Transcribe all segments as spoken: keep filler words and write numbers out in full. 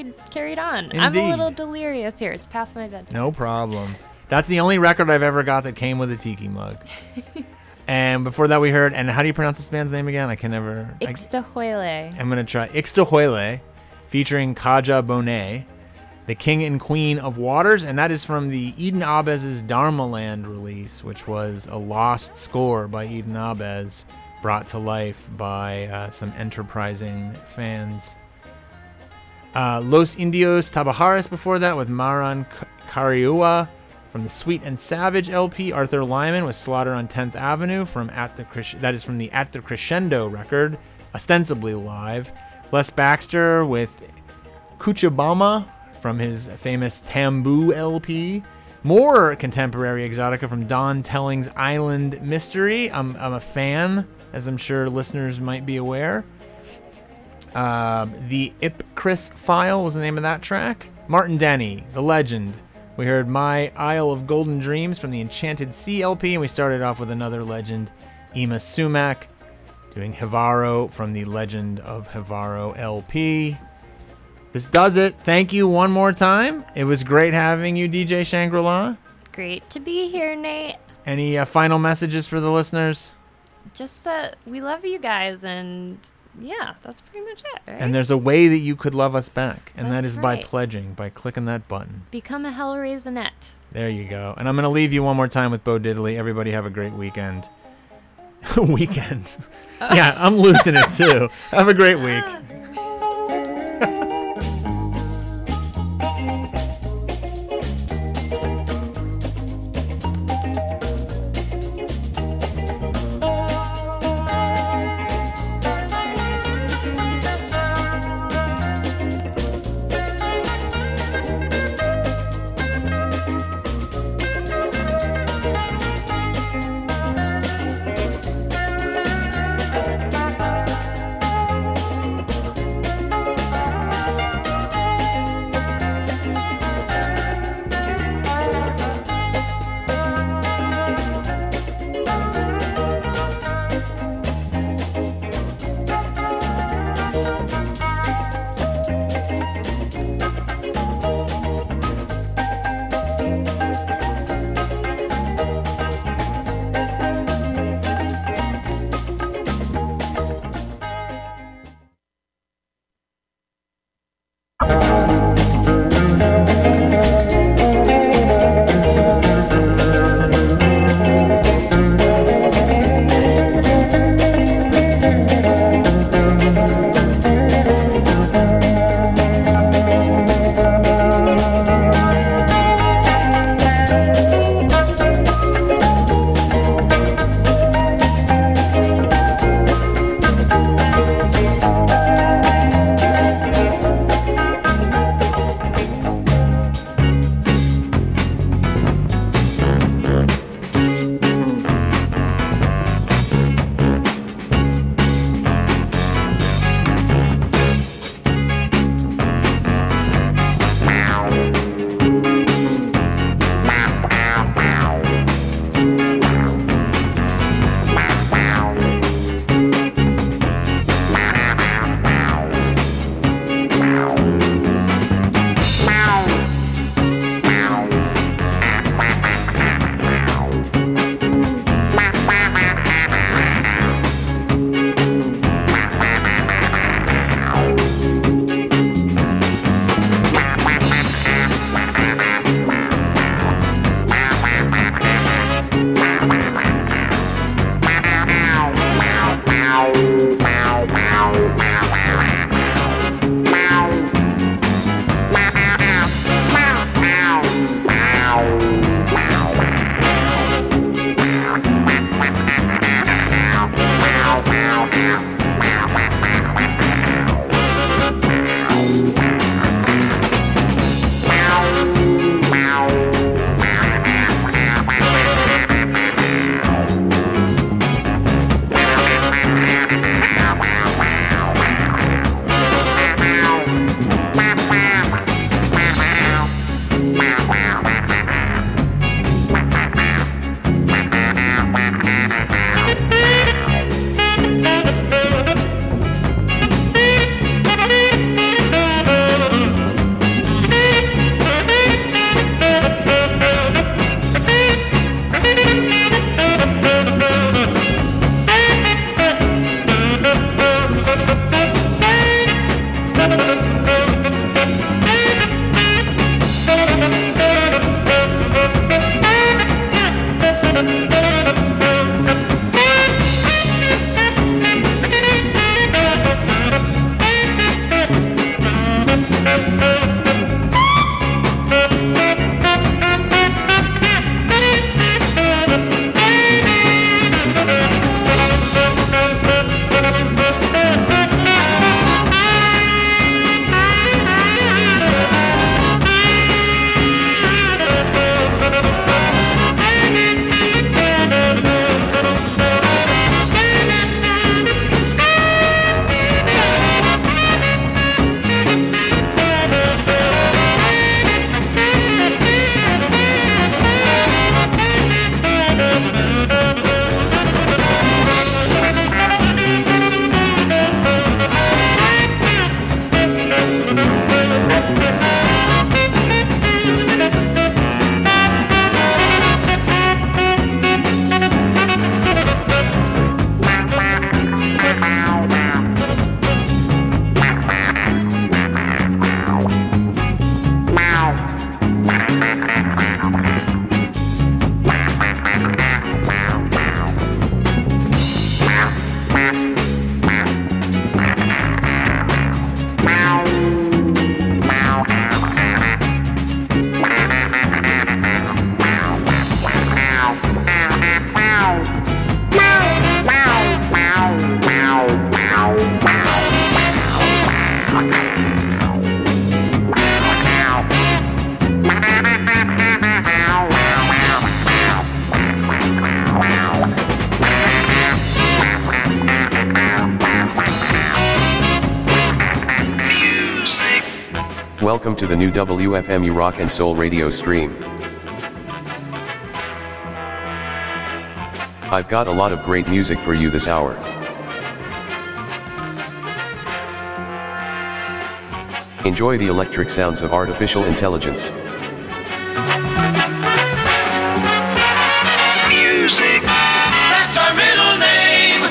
carried carried on. Indeed. I'm a little delirious here. It's past my bedtime. No problem. That's the only record I've ever got that came with a tiki mug. And before that we heard, and how do you pronounce this band's name again? I can never. Ixtahuele. I'm going to try. Ixtahuele, featuring Kaja Bonet, the King and Queen of Waters, and that is from the Eden Abez's Dharma Land release, which was a lost score by Eden Abez, brought to life by uh, some enterprising fans. Uh, Los Indios Tabajaras before that with Maran Cariua from the Sweet and Savage L P. Arthur Lyman with Slaughter on tenth Avenue from At the Cres- that is from the At the Crescendo record, ostensibly live. Les Baxter with Kuchabama from his famous Tamboo L P. More contemporary exotica from Don Telling's Island Mystery. I'm, I'm a fan, as I'm sure listeners might be aware. Uh, the Ipcris File was the name of that track. Martin Denny, the legend. We heard My Isle of Golden Dreams from the Enchanted Sea L P, and we started off with another legend, Ima Sumac, doing Hivaro from the Legend of Hivaro L P. This does it. Thank you one more time. It was great having you, D J Shangri-La. Great to be here, Nate. Any uh, final messages for the listeners? Just that we love you guys, and yeah, that's pretty much it, right? And there's a way that you could love us back, and That's that is right. by pledging, by clicking that button. Become a Hellraisinette. There you go. And I'm going to leave you one more time with Bo Diddley. Everybody have a great weekend. Weekend. Oh. Yeah, I'm losing it too. Have a great week. Welcome to the new W F M U Rock and Soul radio stream. I've got a lot of great music for you this hour. Enjoy the electric sounds of artificial intelligence. Music. That's our middle name.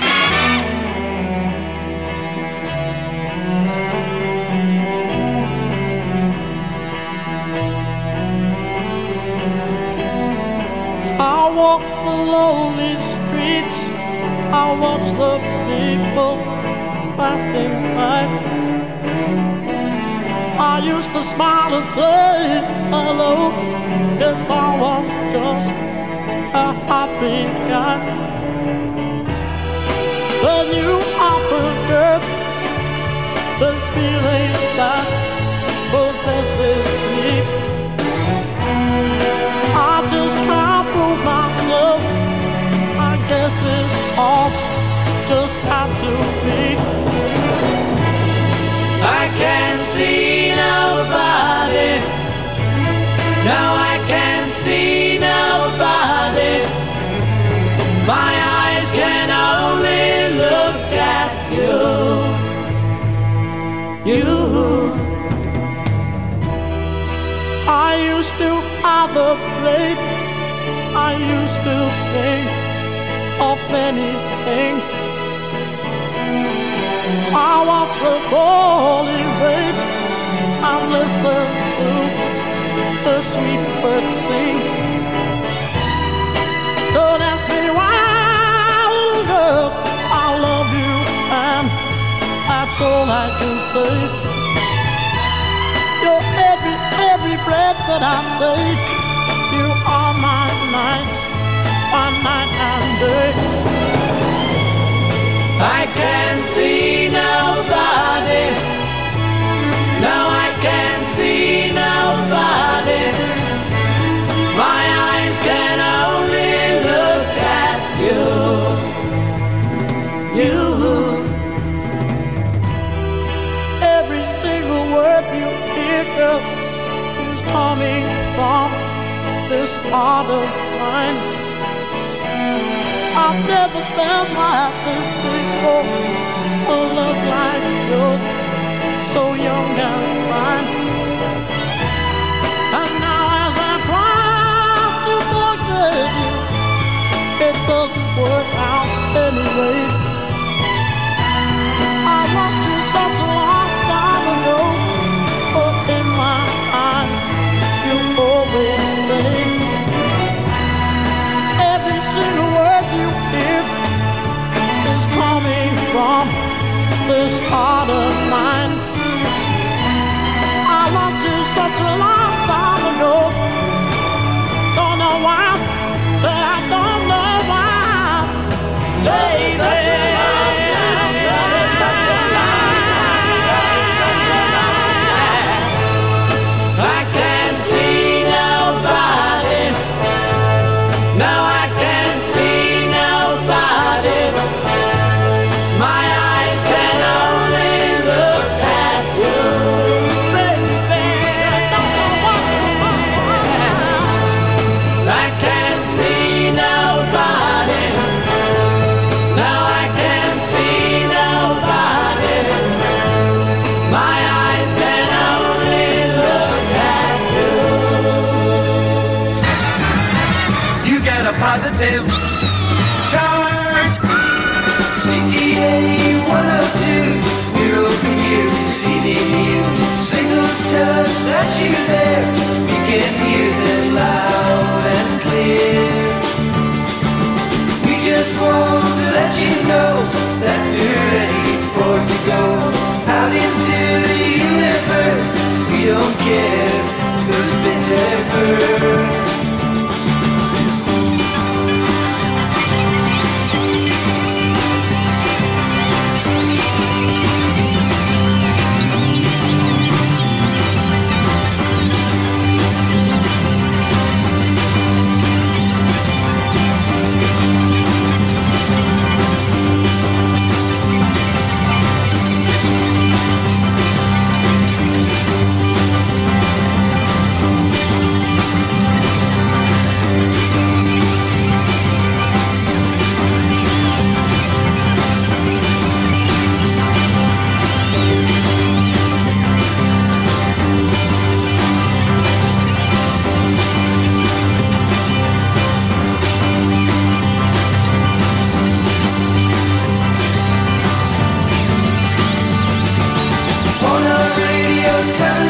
I walk the lonely streets. I watch the people passing by. I used to smile and say hello if I was just a happy guy. Then you happened, girl, this feeling that possesses me. I just can't move myself. I guess it all just had to be. I can't see nobody. No, I can't see nobody. My eyes can only look at you. You. I used to have a plate. I used to think of many things. I watch the falling rain and listen to the sweet birds sing. Don't ask me why, little girl, I love you, and that's all I can say. You're every, every breath that I take. You are my nights, my night and day. I can't see nobody. No, I can't see nobody. My eyes can only look at you. You. Every single word you hear, girl, is coming from this heart of mine. I've never felt like this before. A love like yours, so young and fine. And now as I try to forget you, it doesn't work out anyway. I lost you such a long time ago, but in my eyes you always stay. Every single word you hear is coming from this heart of mine. I loved you such a long time ago. Don't know why, said I don't know why. Lady, such a long time, love, such a long time, love, such a long time. I can't see nobody. No, I can't see nobody. My eyes can only look at you, baby. I don't know what to do. I can't see nobody. No, I can't see nobody. My eyes can only look at you. You got a positive charge. C T A one oh two, we're over here deceiving you. Signals tell us that you're there. We can hear them loud and clear. We just want to let you know that we're ready for to go out into the universe. We don't care who's been there first.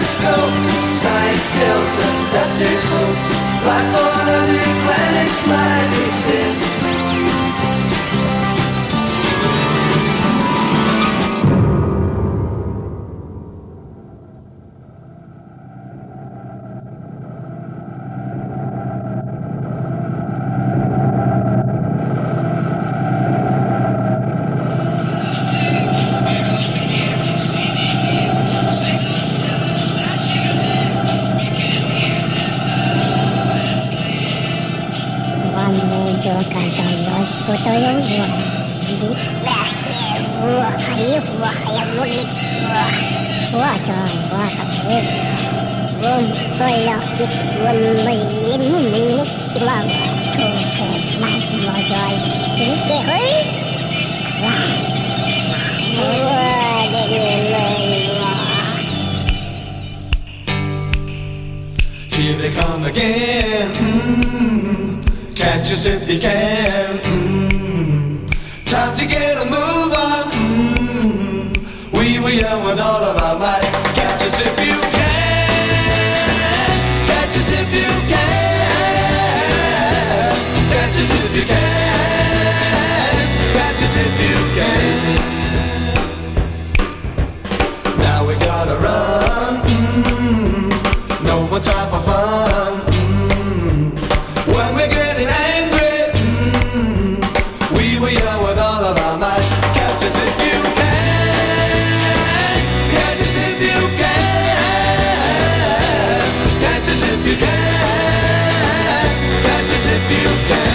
telescopes, science tells us that there's hope. Life on other planets might exist. Cuando yo canto los botones, Here they come again. Mm-hmm. Catch us if you can. Mm-hmm. Time to get a move on. Mm-hmm. We were young with all of our might. Catch us if you can. Catch us if you can. Catch us if you can. Catch us if you can. Now we gotta run. Mm-hmm. No more time for fun. Mm-hmm. When we're getting angry, mm-hmm. We were young with all of our might. Catch us if you can. Catch us if you can. Catch us if you can. Catch us if you can.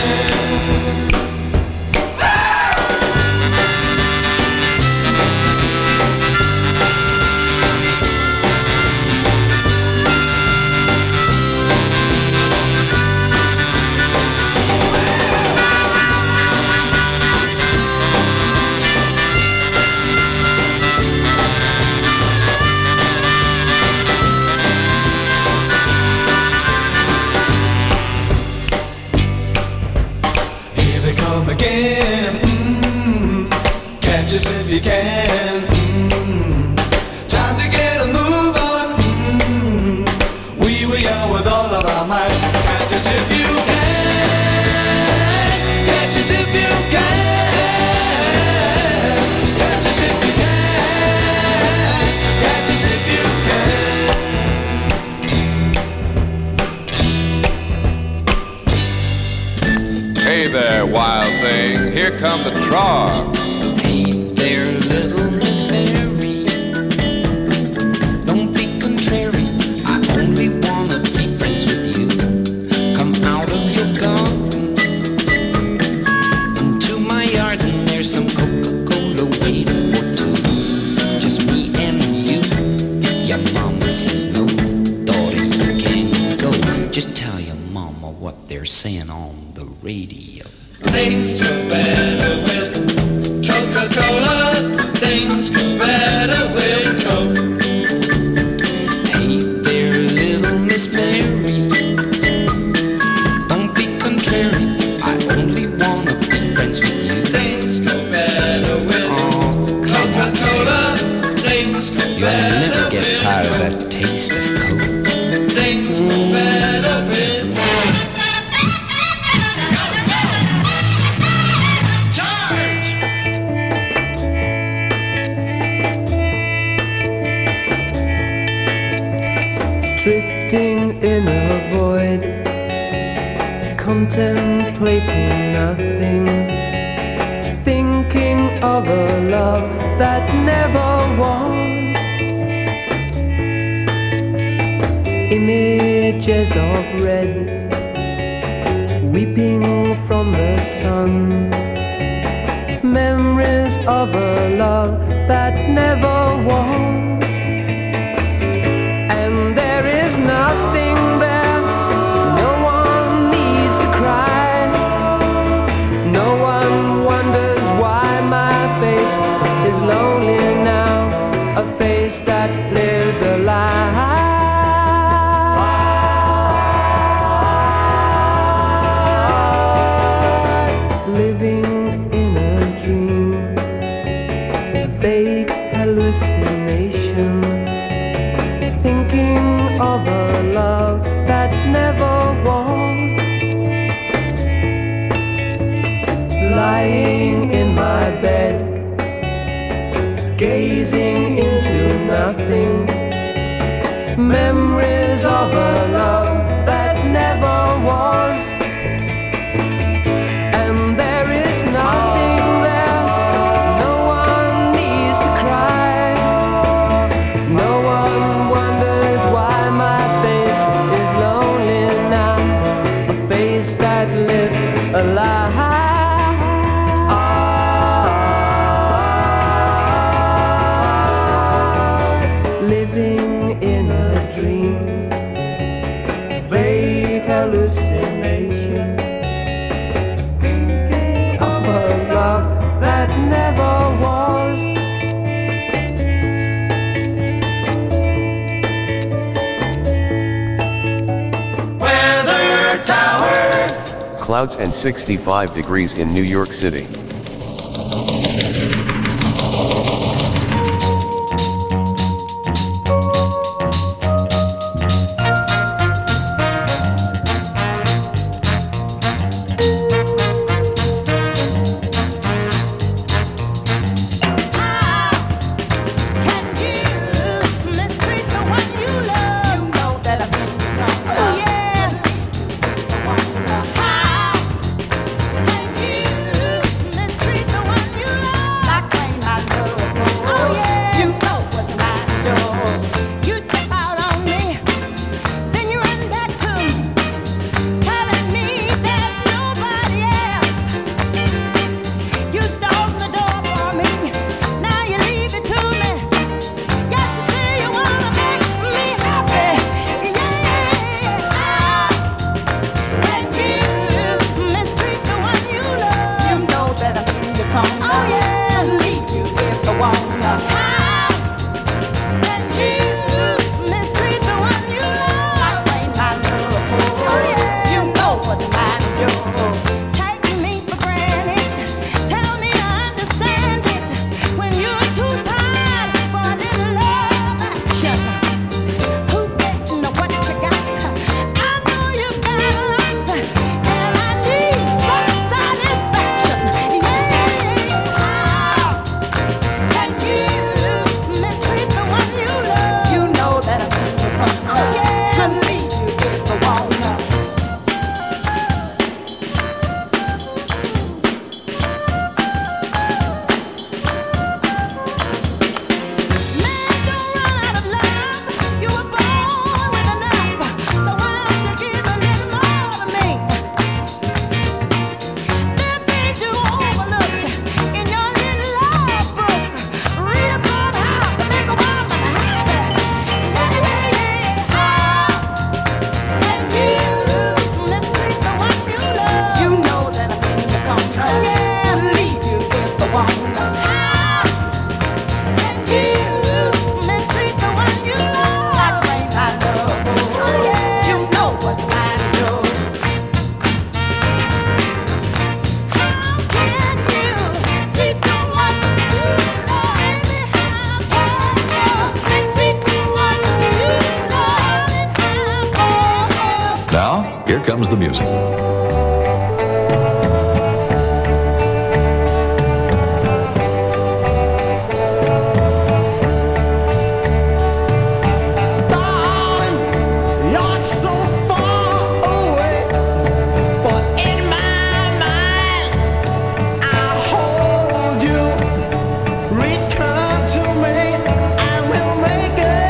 Again, mm-hmm. Catch us if you can. Mm-hmm. Time to get a move on. Mm-hmm. We were young with all of our might. Catch us if you can. Catch us if you can. Catch us if you can. Catch us if you can. Hey there, wild thing, here come the Trogs. Hey there, little Miss Mary. Don't be contrary, I only wanna be friends with you. Come out of your garden into my yard, and there's some Coca-Cola waiting for two. Just me and you. If your mama says no, daughter, you can't go. Just tell your mama what they're saying on the radio. Things go better with Coca-Cola. Things go better with Coke. Hey there, little Miss Mary. Don't be contrary, I only wanna be friends with you. Things go better with Oh, come on, Coca-Cola. baby. Things go You'll better never get with tired of that taste of Coke. Things go better with Drifting in a void, contemplating nothing, thinking of a love that never was. Images of red, weeping from the sun, memories of a love that never was. Nothing there, no one needs to cry. No one wonders why my face is lonely now, a face that lives a lie. Living in a dream, a vague hallucination. of a love that never was. Lying in my bed, gazing into nothing, memories of a love that never was. And there is nothing there, no one needs to cry, no one wonders why my face is lonely now, a face that lives a lie. Living in a dream, vague hallucination, thinking of a love that never was. Weather Tower. Clouds and sixty-five degrees in New York City. Now, here comes the music.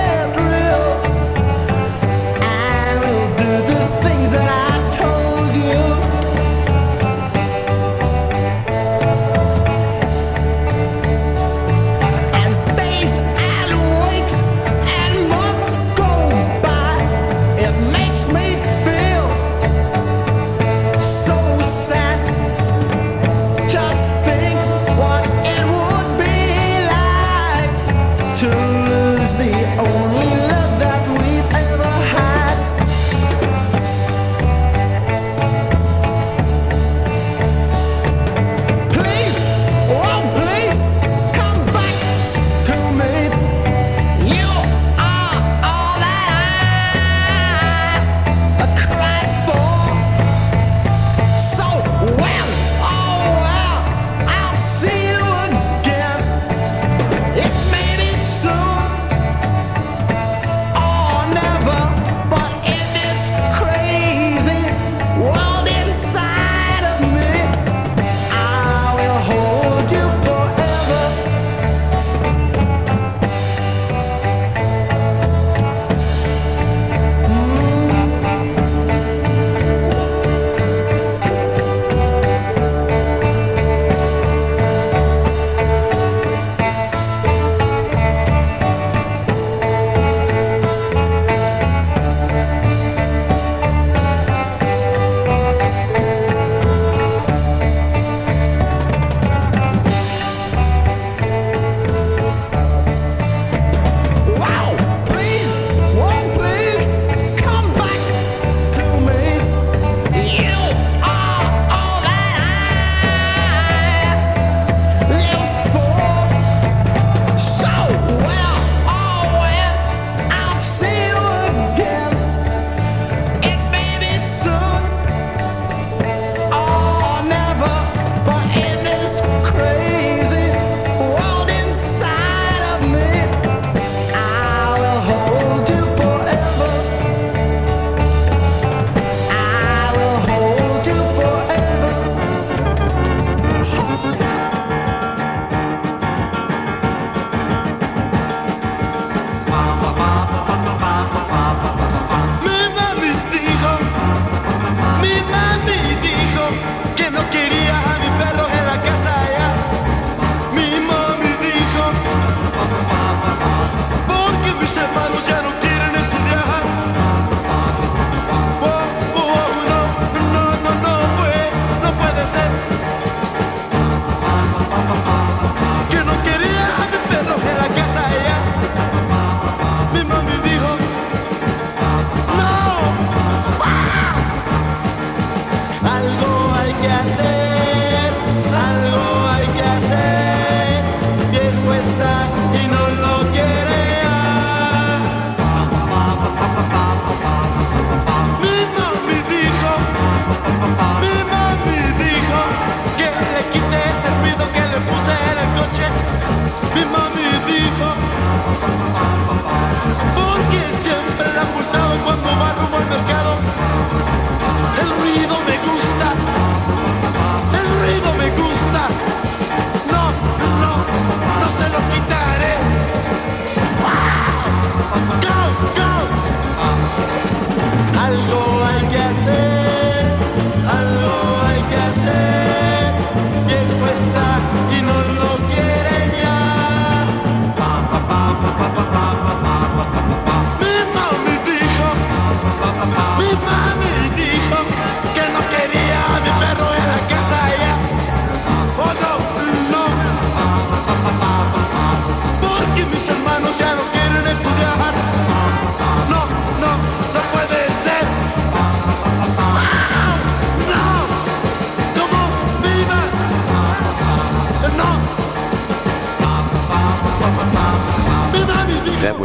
Things that I told you.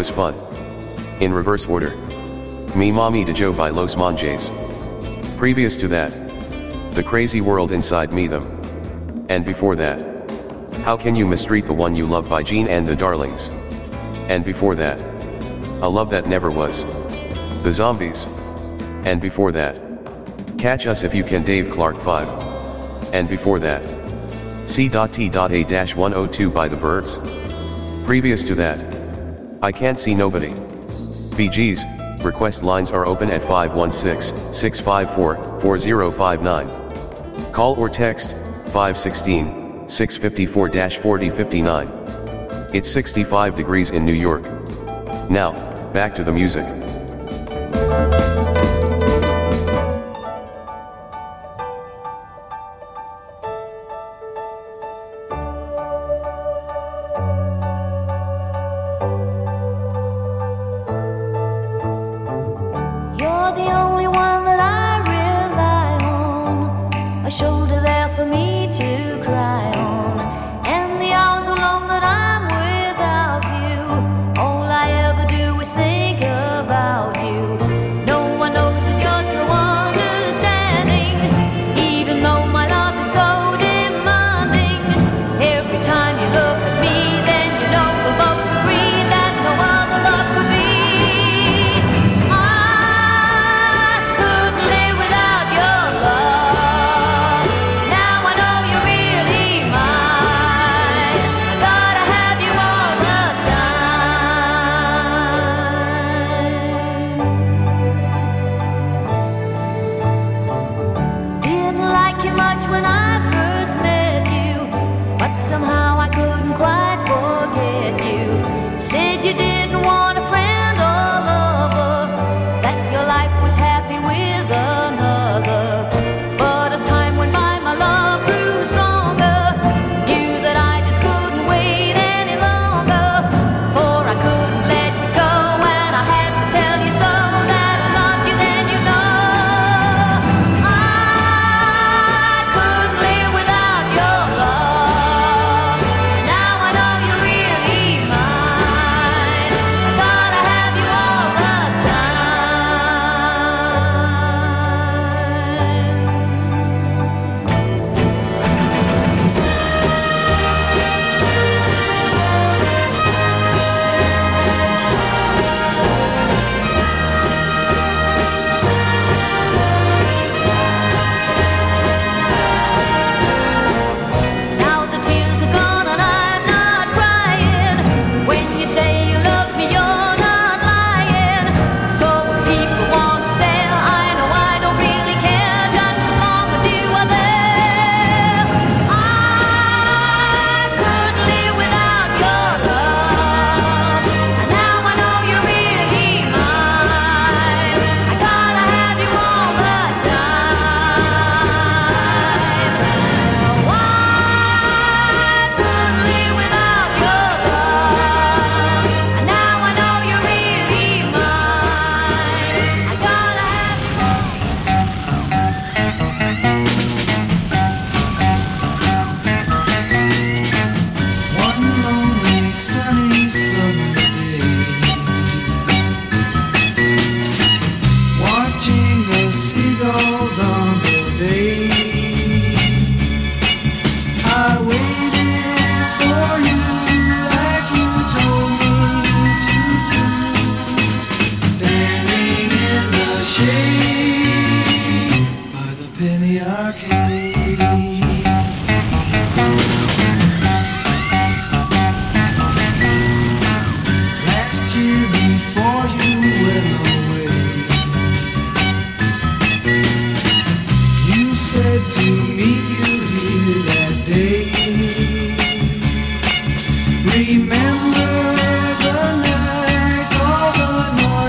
was fun. In reverse order. Mi Mami de Joe by Los Monjes. Previous to that, The Crazy World Inside Me Them. And before that, How Can You Mistreat the One You Love by Gene and the Darlings. And before that, A Love That Never Was. The Zombies. And before that, Catch Us If You Can Dave Clark five. And before that, C T A one oh two by The Byrds. Previous to that, I Can't See Nobody. Bee Gees. Request lines are open at five one six, six five four, four zero five nine. Call or text five one six, six five four, four zero five nine. It's sixty-five degrees in New York. Now, back to the music.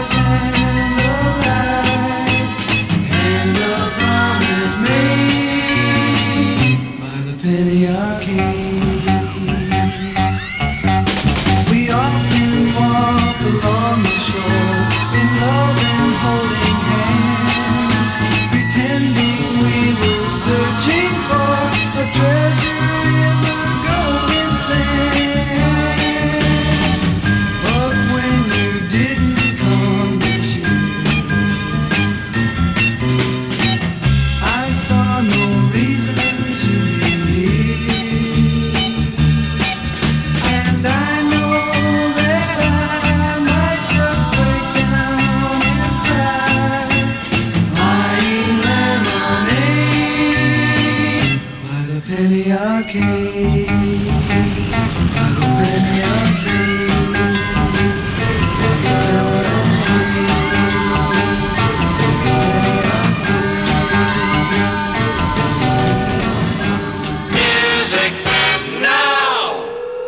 Made okay. I hope that you're okay. Music now!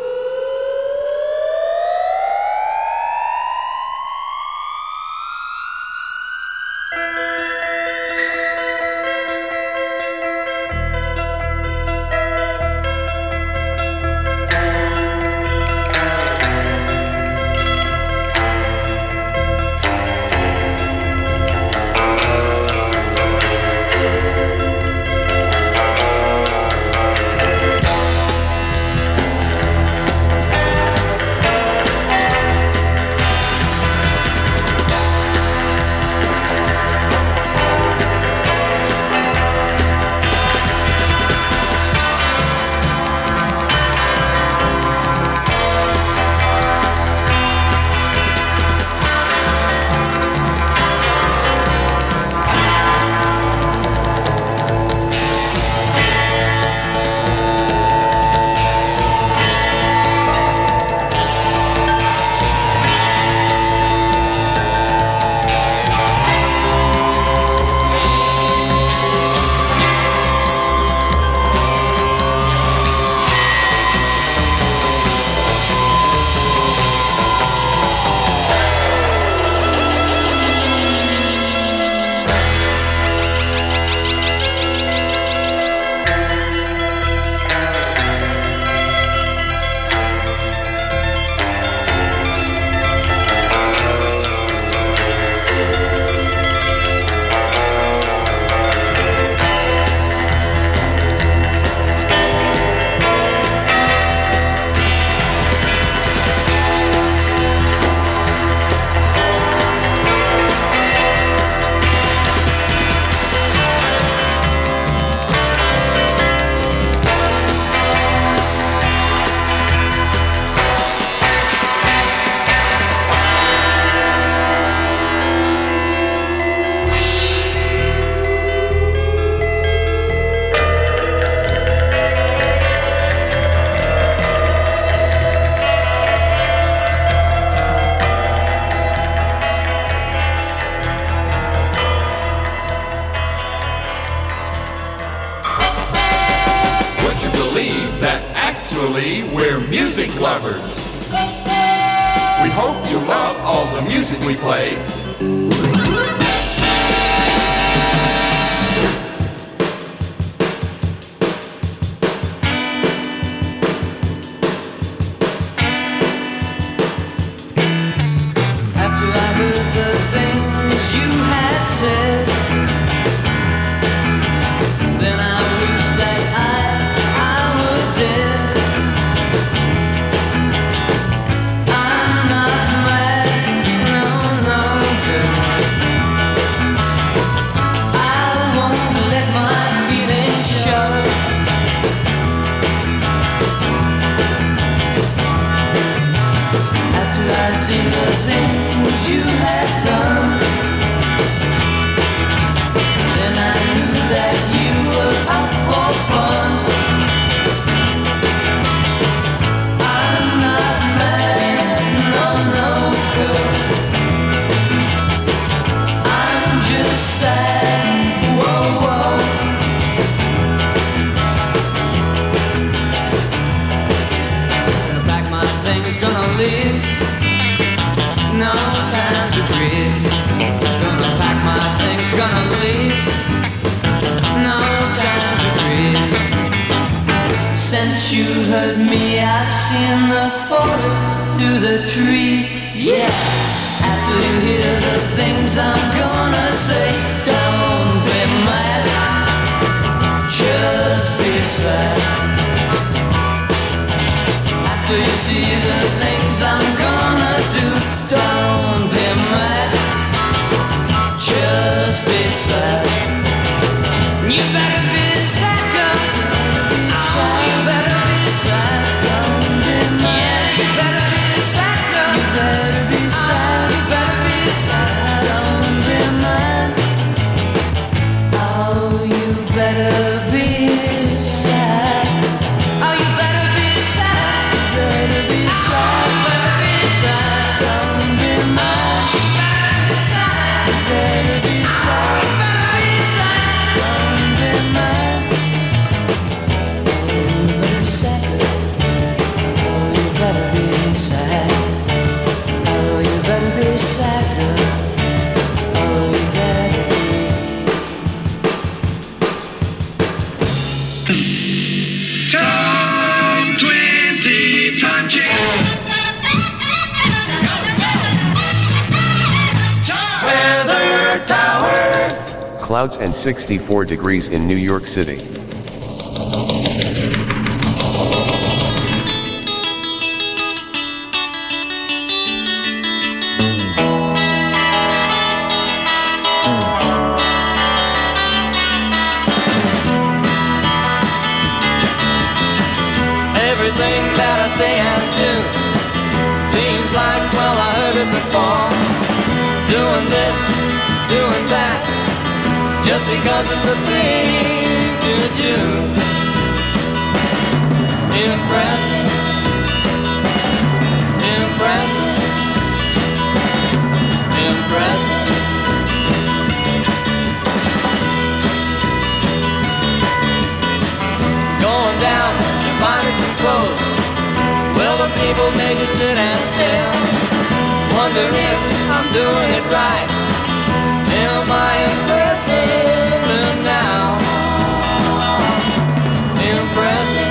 We're music lovers. We hope you love all the music we play. After I heard the things you had said, then I wished that I, I were dead. I'm not mad, no, no, girl. I won't let my feelings show. After I'd seen the things you had done, then I knew that you were out for fun. I'm not mad, no, no, girl. I'm just sad, whoa, whoa. Gonna pack my things, gonna leave. No time to grieve. Gonna pack my things, gonna leave. No time to grieve. Since you heard me, I've seen the forest through the trees. Yeah. After you hear the things I'm gonna say, don't be mad, just be sad. After you see the things I'm gonna do, don't be mad, just be sad. You better be sad, girl. Oh, you better be sad. Don't be mad. Yeah, you better be sad, girl. You better be sad. You better be sad. Don't be mad. Oh, you better be sad. better be sad. You better be sad. Don't be mad. You better be sad. Oh, you better be sad. Oh, you better be sad, girl. Oh, you better be. Time twenty, time change. Weather Tower. Clouds and sixty-four degrees in New York City. Everything that I say and do seems like, well, I heard it before. Doing this, doing that, just because it's a thing to do. Impressive, impressive, impressive. Going down to find me some clothes. Well, the people made me sit and stare. Wonder if I'm doing it right. Am I impressing them now? Impressing,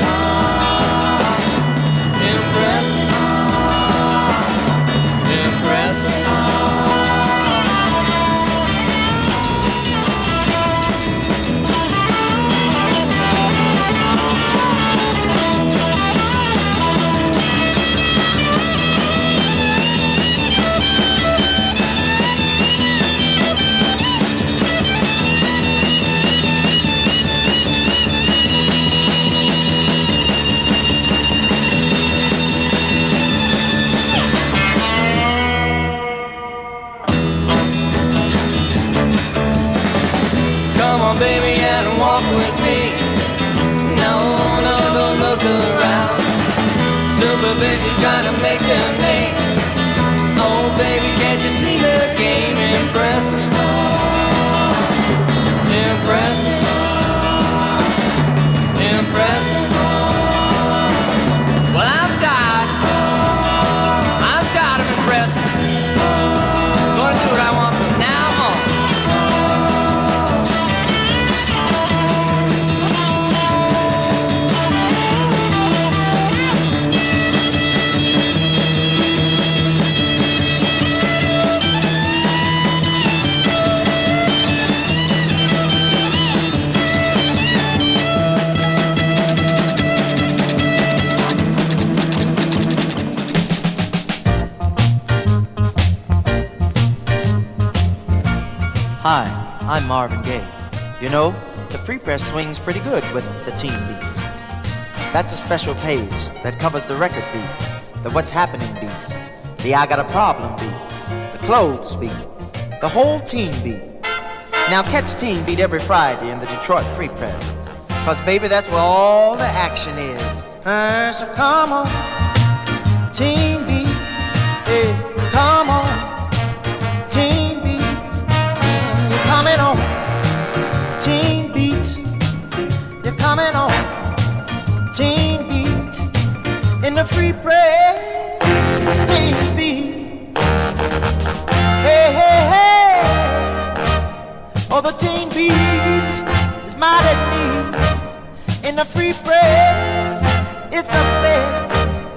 impressing, impressing. Come on, baby, and walk with me. No, no, don't look around. Super busy trying to make their name. Oh, baby, can't you see the game? Impressive, impressive, impressive. Well, I'm tired. I'm tired of impressing. Gonna do what I want from now on. Hi, I'm Marvin Gaye. You know, the Free Press swings pretty good with the teen beats. That's a special page that covers the record beat, the what's happening beats, the I got a problem beat, the clothes beat, the whole teen beat. Now catch Teen Beat every Friday in the Detroit Free Press, cause baby, that's where all the action is. Uh, so come on, Teen Beat, hey, come on, Teen Beat. Coming on, Teen Beat. You're coming on, Teen Beat. In the Free Press, Teen Beat. Hey, hey, hey. Oh, the Teen Beat is mad at me. In the Free Press, it's the best.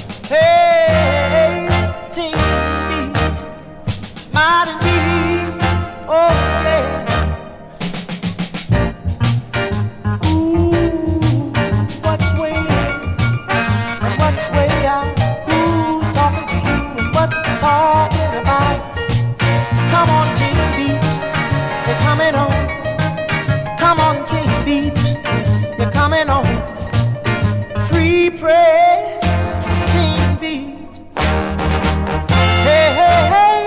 Hey, Teen Beat is mad at me. Oh yeah. Ooh, what's way in and what's way out? Who's talking to you and what they're talking about? Come on, Teen Beat, you're coming on. Come on, Teen Beat, you're coming on. Free Press, Teen Beat. Hey, hey, hey.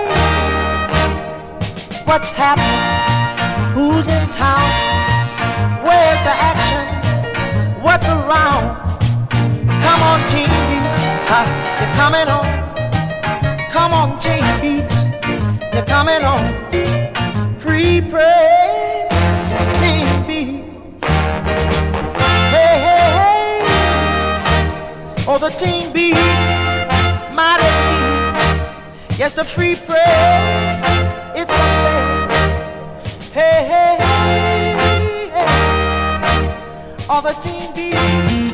What's happening? Who's in town? Where's the action? What's around? Come on, Teen Beat, ha, you're coming on. Come on, Teen Beat, you're coming on. free press, it's the best. Hey, hey, hey, hey. All the teen beats.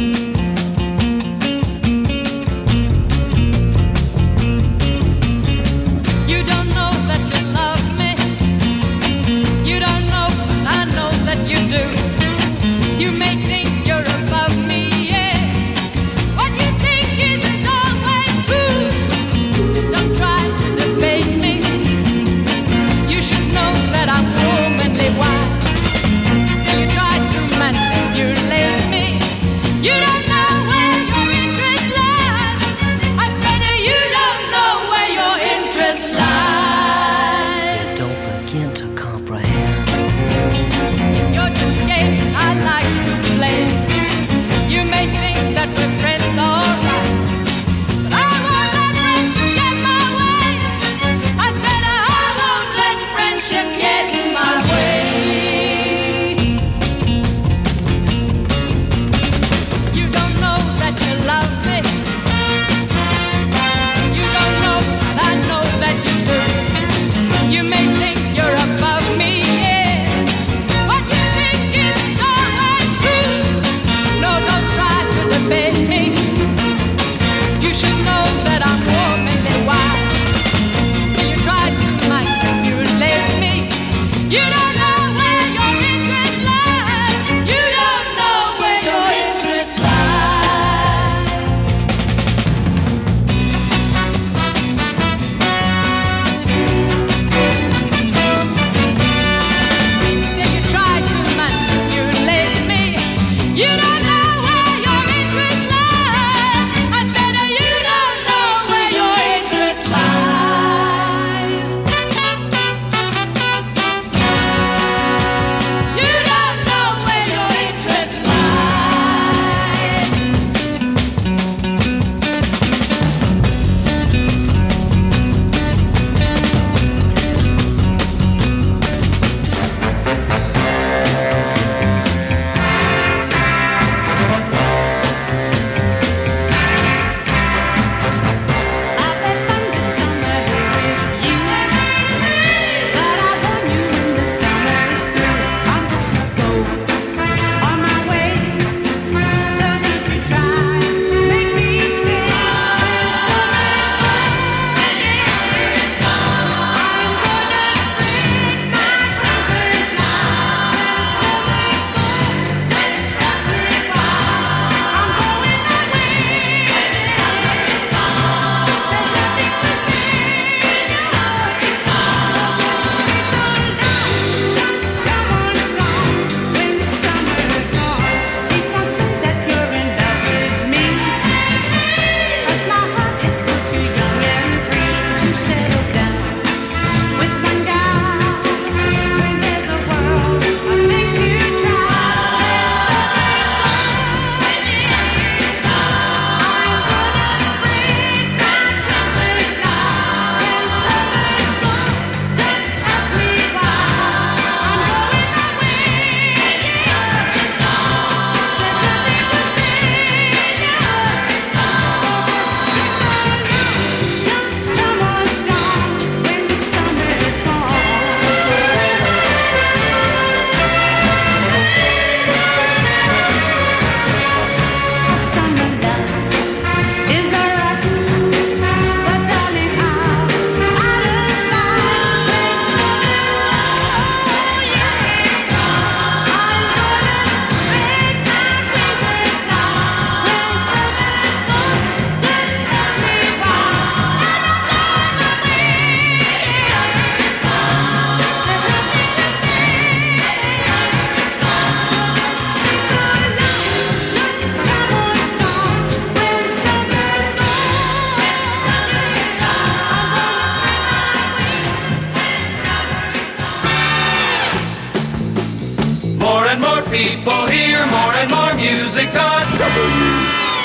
people hear more and more music on W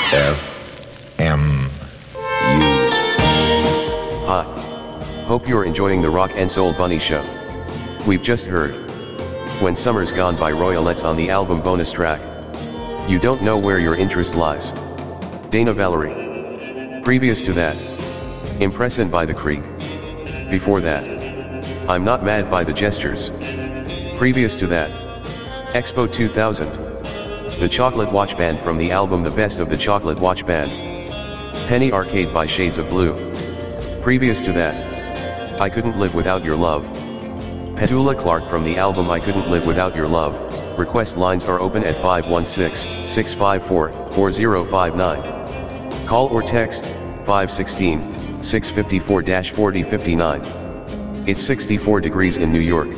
F M U. Hi. Hope you're enjoying the Rock and Soul Bunny Show. We've just heard When Summer's Gone by Royalettes on the album bonus track. You Don't Know Where Your Interest Lies. Dana Valerie. Previous to that, Impressin by The Krieg. Before that, I'm Not Mad by The Gestures. Previous to that, Expo two thousand. The Chocolate Watch Band from the album The Best of the Chocolate Watch Band. Penny Arcade by Shades of Blue. Previous to that, I Couldn't Live Without Your Love. Petula Clark from the album I Couldn't Live Without Your Love. Request lines are open at five one six, six five four, four zero five nine. Call or text five one six, six five four, four zero five nine. It's sixty-four degrees in New York.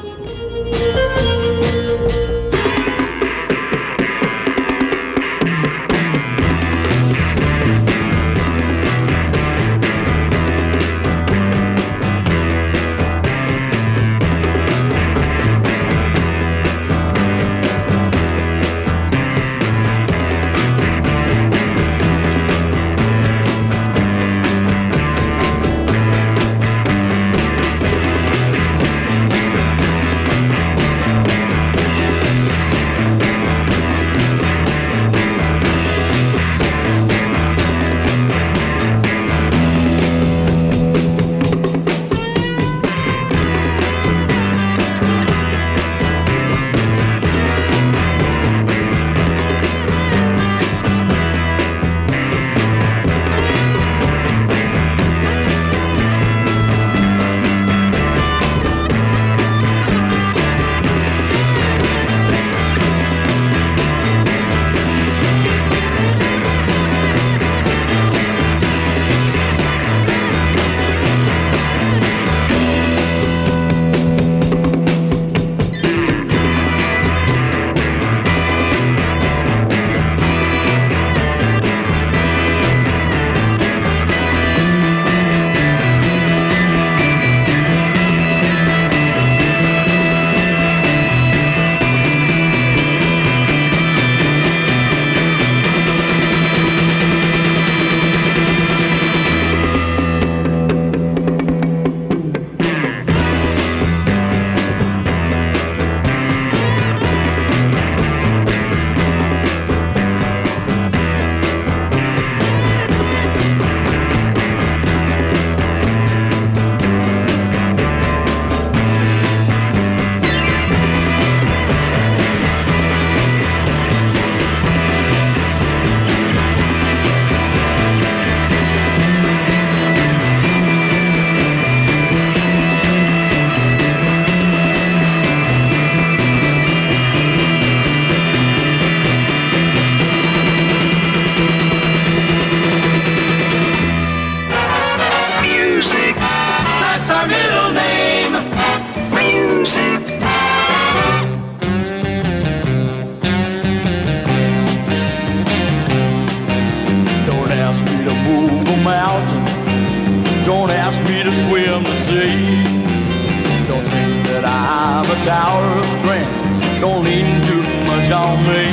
tower of strength don't lean too much on me.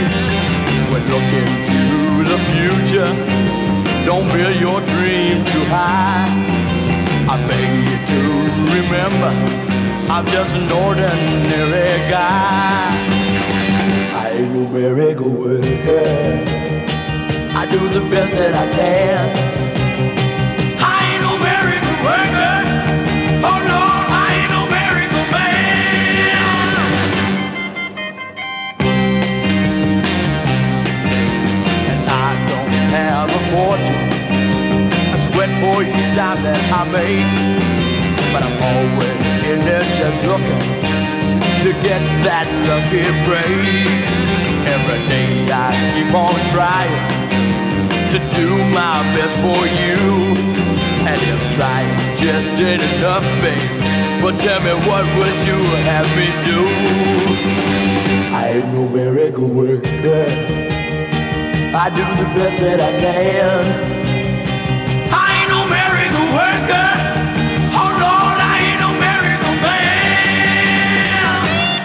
When looking to the future, don't build your dreams too high. I beg you to remember, I'm just an ordinary guy. I ain't no miracle worker, I do the best that I can. For each time that I make, but I'm always in there just looking to get that lucky break. Every day I keep on trying to do my best for you, and if trying just ain't enough, babe, well tell me what would you have me do? I ain't no miracle worker, I do the best that I can. Worker. Oh Lord, I ain't no miracle man.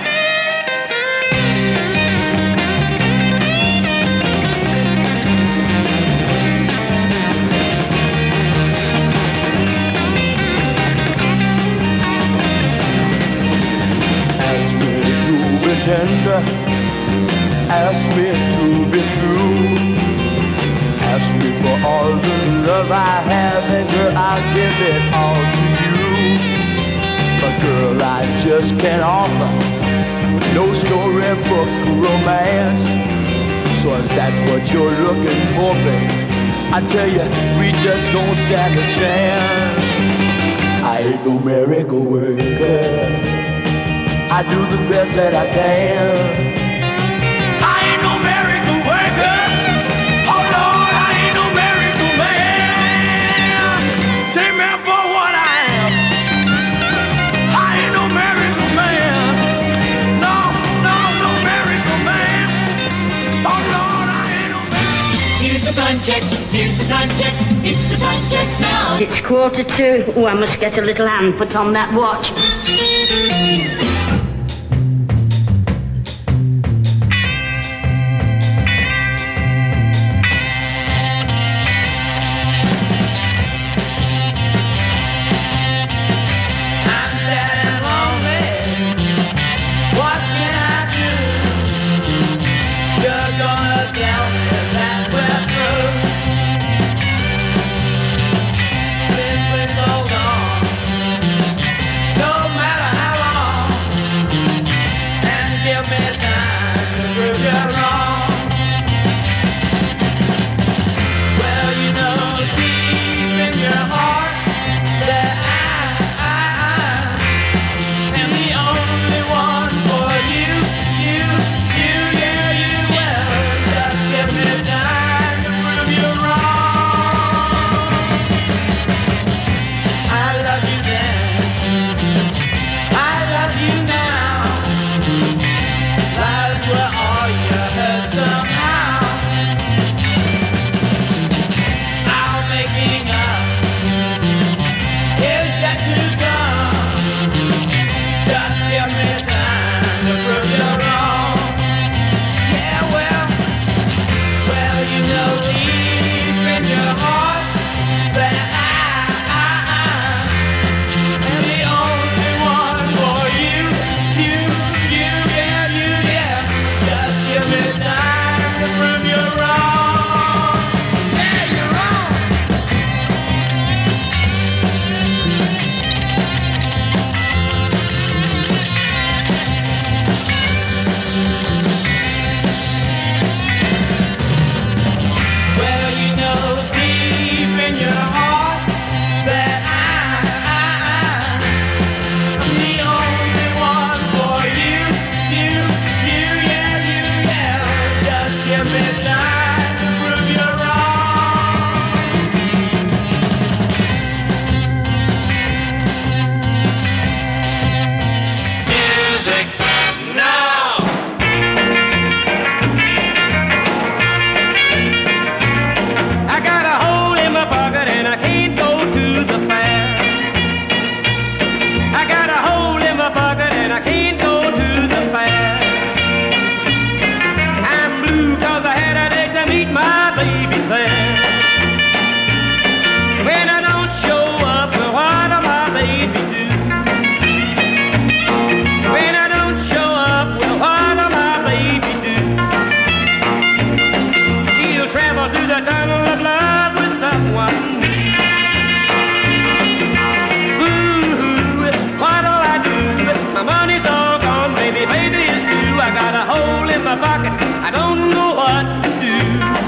Ask me to be tender, ask me to be true. Ask me for all the love I have, and girl, I'll give it all to you. girl, I just can't offer no storybook romance. So if that's what you're looking for, babe, I tell you, we just don't stand a chance. I ain't no miracle worker, I do the best that I can. I ain't no miracle worker, oh Lord, I ain't no miracle man. Take me for what I am, I ain't no miracle man. No, no, no miracle man. Oh Lord, I ain't no miracle. Here's the time check, here's the time check, it's the time check now. It's quarter to. Oh, I must get a little hand put on that watch. I don't know what to do.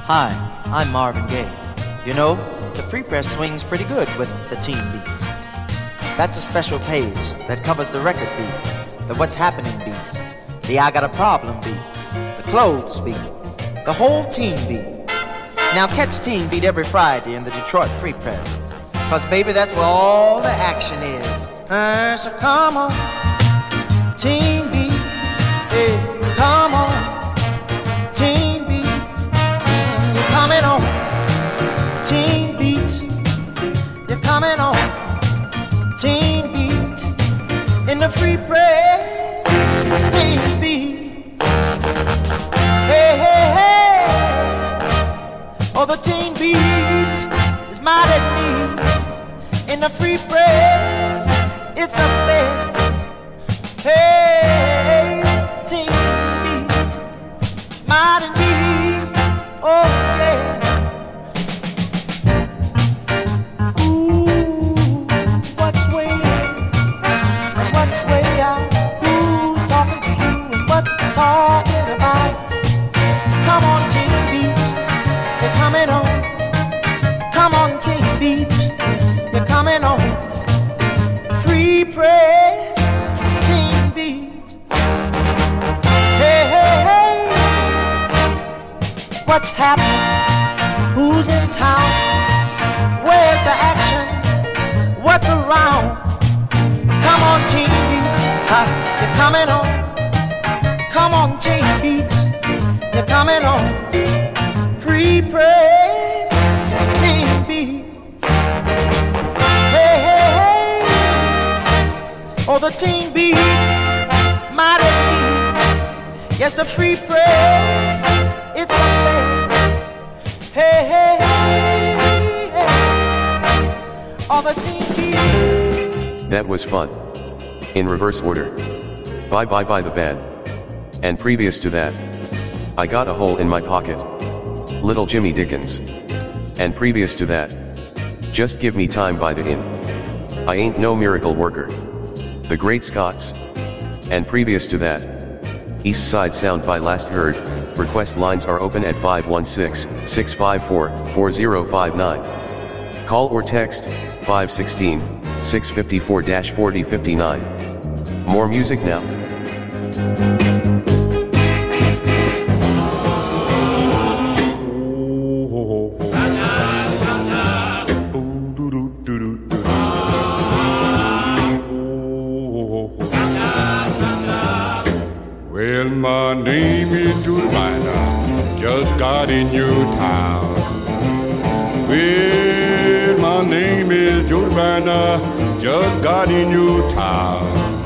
Hi, I'm Marvin Gaye. You know, the Free Press swings pretty good with the teen beats. That's a special page that covers the record beat, the what's happening beats, the I got a problem beat, the clothes beat, the whole teen beat. Now catch Teen Beat every Friday in the Detroit Free Press. Cause baby, that's where all the action is. Uh, so come on, Teen Beat, hey, come on, Teen Beat, mm, you're coming on, Teen Beat, you're coming on, Teen Beat, in the Free Press, Teen Beat, hey, hey, hey. Oh, the teen beat is mad at me. In the Free Press, it's the best. Hey, teen beat is mad at me. Oh, yeah. Ooh, what's way in and what's way out? Who's talking to you and what they're talking about? Come on, teen beat. You're coming on, come on, Teen Beat. You're coming on, Free Press, Teen Beat. Hey, hey, hey, what's happening? Who's in town? Where's the action? What's around? Come on, Teen Beat. Ha, you're coming on, come on, Teen Beat. You're coming on. Free Press, Teen Beat. Hey, hey, hey. Oh, the Teen Beat is mad at me. Yes, the Free Press, it's the best. Hey, hey, hey, hey. Oh, the Teen Beat. That was fun. In reverse order. Bye bye bye the band. And previous to that, I got a hole in my pocket. Little Jimmy Dickens. And previous to that, Just Give Me Time by the Inn. I Ain't No Miracle Worker. The Great Scots. And previous to that, East Side Sound by Last Heard. Request lines are open at five one six, six five four, four zero five nine. Call or text five one six, six five four, four zero five nine. More music now. Well, my name is Judy Miner, just got in your town. Well, my name is Judy Miner, just got in your town.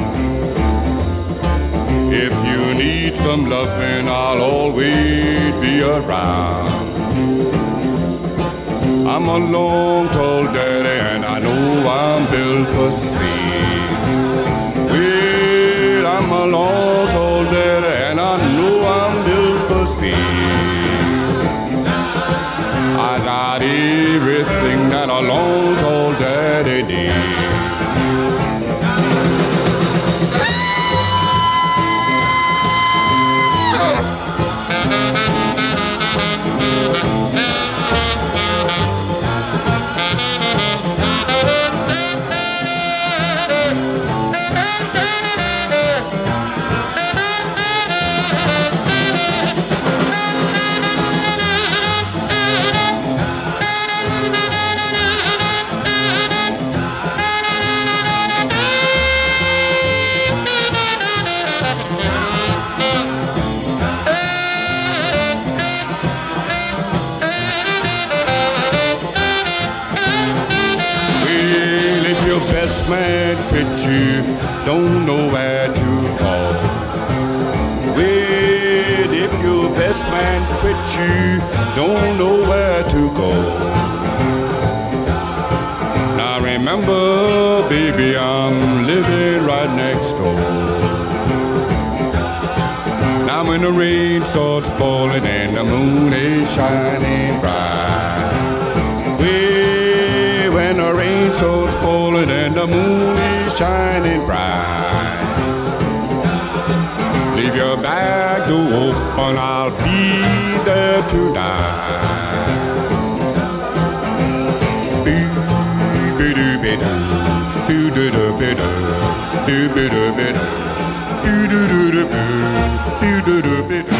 If you need some loving, I'll always be around. I'm a long, tall daddy, and I know I'm built for speed. Well, I'm a long, tall daddy, and I know I'm built for speed. I got everything that a long, tall daddy needs. Best man quit you, don't know where to go. Well, if your best man quit you, don't know where to go. Now remember, baby, I'm living right next door. Now when the rain starts falling and the moon is shining bright, well, when the rain starts falling and the moon is shining bright, leave leave your back door open, I'll be there tonight. Boo-doo-bidoo, boo-doo-doo-bidoo, boo-doo-doo-bidoo, boo-doo-doo-bidoo, boo-doo-doo-bidoo.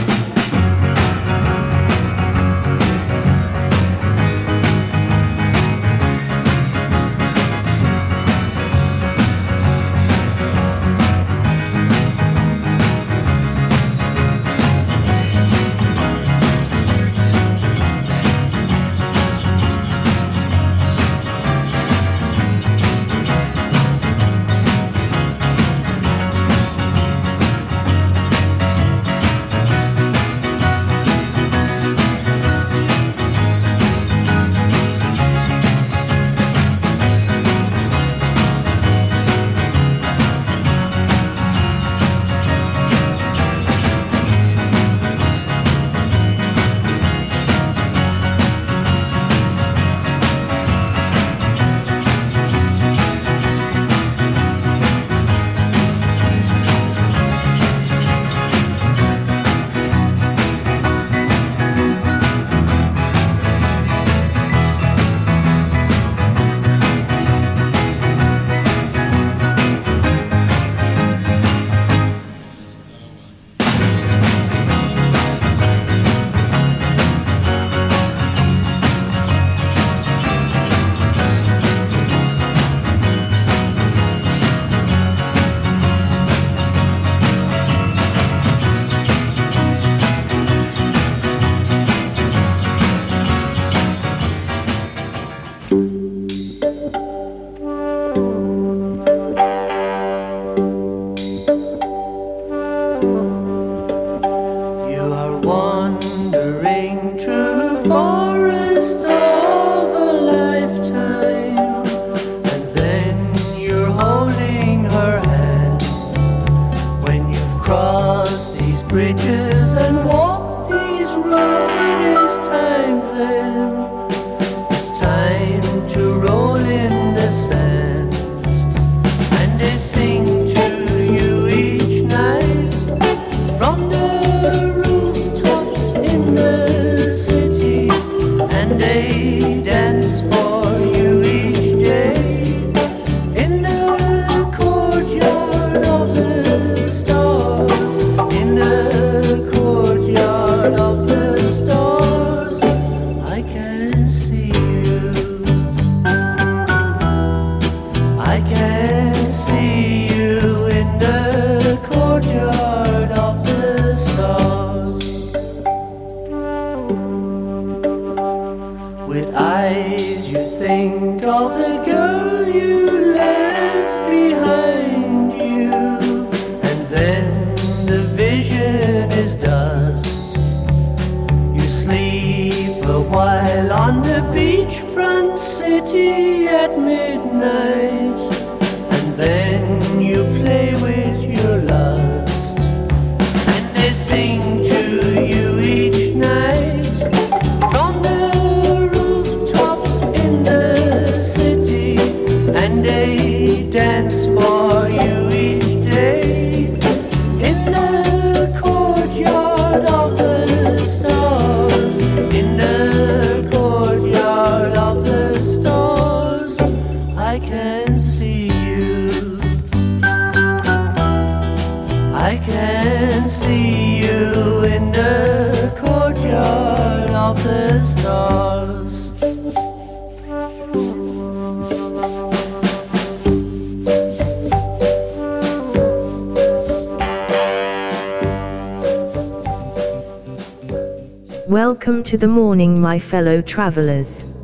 Welcome to the morning, my fellow travelers.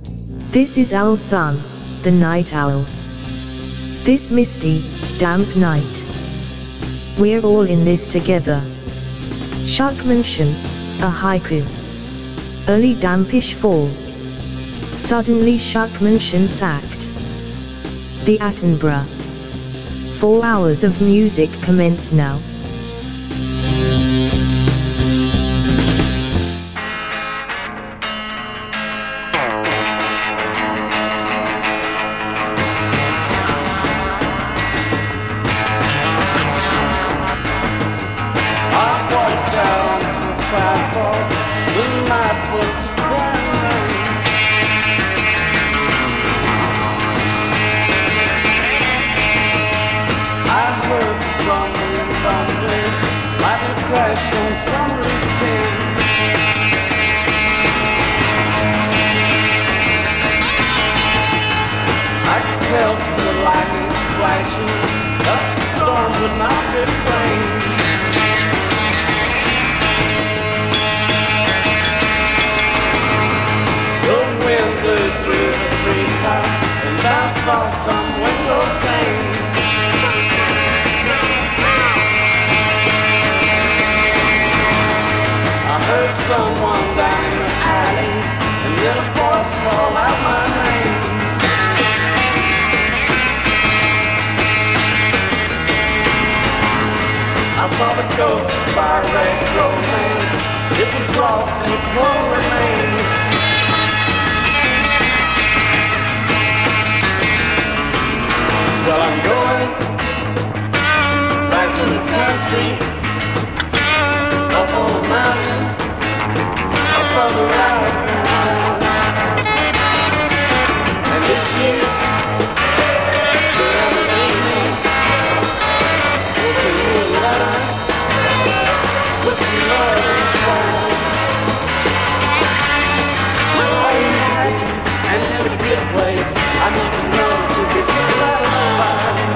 This is Owl Sun, the night owl. This misty, damp night, we're all in this together. Shukmanshans, a haiku. Early dampish fall. Suddenly Shukmanshans act. The Attenborough. Four hours of music commence now. could tell from the lightning flashing that the storm would not be rain. The wind blew through the treetops, and I saw some window pane. I heard someone down in the alley, and then a voice called out my name. I saw the ghost of our red romance. It was lost in the cold remains. Well, I'm going back to the country, up on the mountain, up on the rising sun. And if you should ever need me, we'll send you a letter with some love and song. And in a good place, I need to know to be satisfied.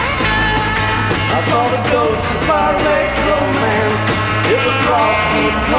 I saw the ghost of our late romance. It was lost in the